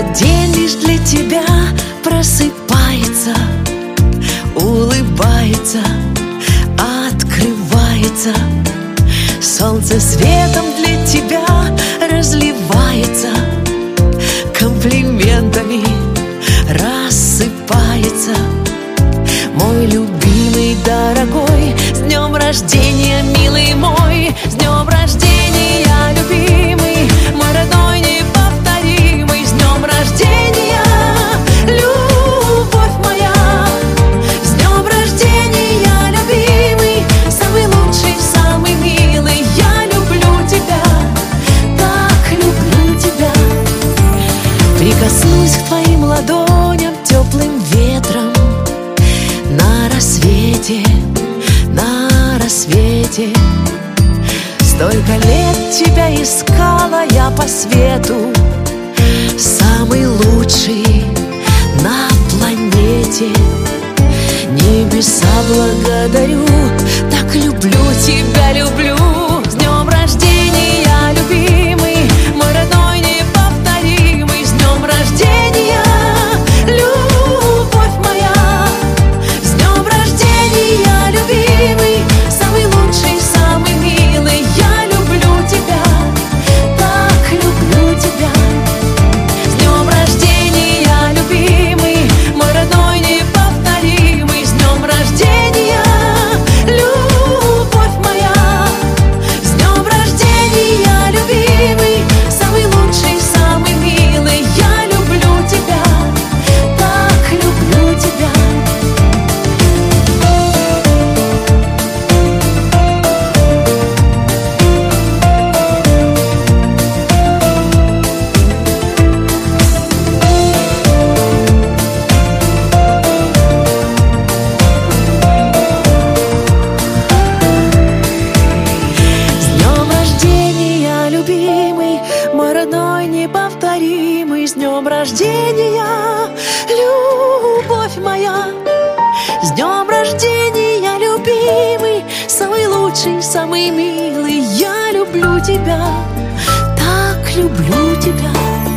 День лишь для тебя просыпается, улыбается, открывается. Солнце светом для тебя разливается, комплиментами рассыпается. Мой любимый, дорогой, с днем рождения, милый мой, с днем рождения, любимый, мой родной, неповторимый, с днем рождения, любовь моя, с днем рождения, любимый, самый лучший, самый милый, я люблю тебя, так люблю тебя. Прикоснусь к твоим ладоням теплым ветром на рассвете, на рассвете. Столько лет тебя искала я по свету, самый лучший на планете. Небеса благодарю, так люблю тебя, люблю. С днем рождения, любимый, мой родной, неповторимый, с днем рождения, любовь моя, с днем рождения, любимый, самый лучший, самый милый, я люблю тебя, так люблю тебя. С днем рождения, любимый, мой родной, неповторимый, с днем рождения, любовь моя, с днем рождения, любимый, самый лучший, самый милый, я люблю тебя, так люблю тебя. С днем рождения, любимый, мой родной, неповторимый, с днем рождения, любовь моя, с днем рождения, любимый, самый лучший, самый милый, я люблю тебя, так люблю тебя.